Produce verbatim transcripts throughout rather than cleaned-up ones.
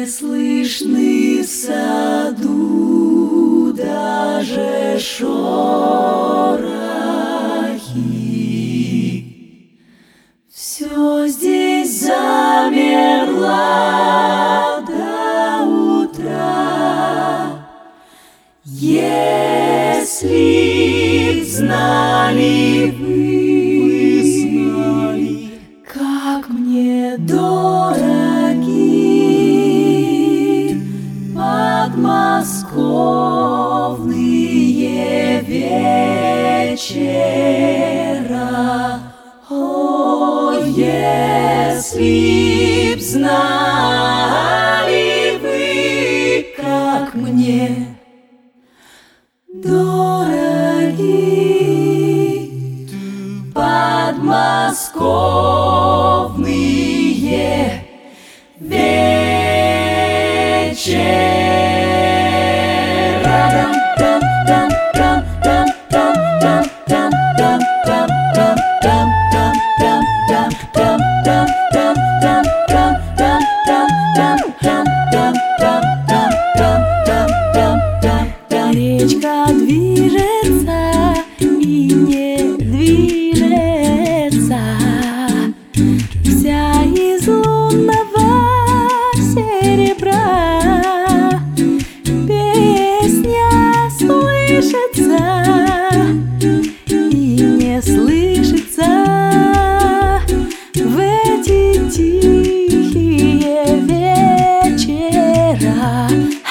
слышны в саду даже шорохи. Все здесь замерло до утра. Если б знали вы, знали, как мне дороги подмосковные вечера. О, если б знали вы, как мне дороги подмосковные вечера. Речка движется и не движется, вся из лунного серебра. Песня слышится и не слышится в эти тихие вечера.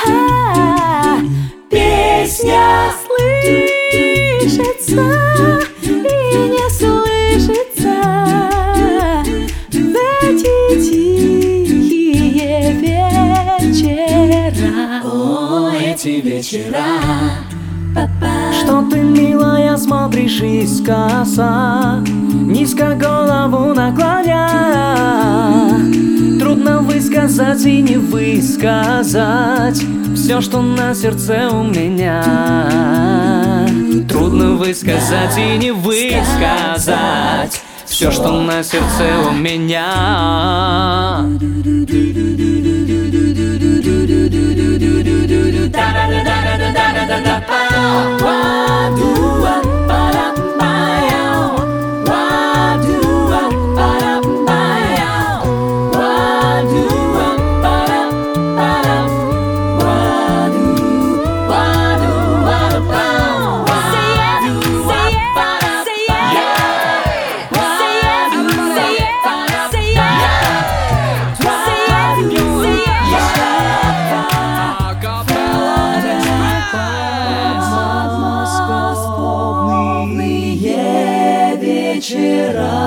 Песня слышится и не слышится в эти тихие вечера. О, эти вечера. Что ты, милая, смотришь искоса, низко голову наклоня? Трудно высказать и не высказать все, что на сердце у меня. Трудно высказать и не высказать все, что на сердце у меня. Вечера,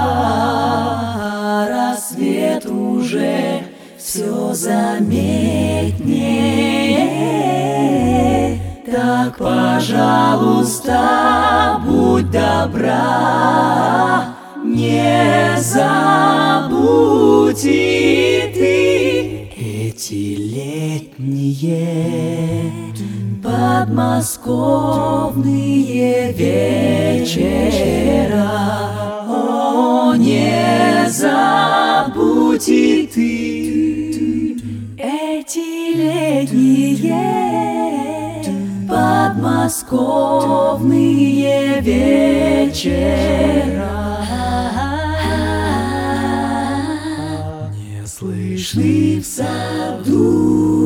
рассвет уже все заметнее. Так, пожалуйста, будь добра, не забудь и ты эти летние подмосковные вечера. О, не забудь и ты эти летние подмосковные вечера. Не слышны в саду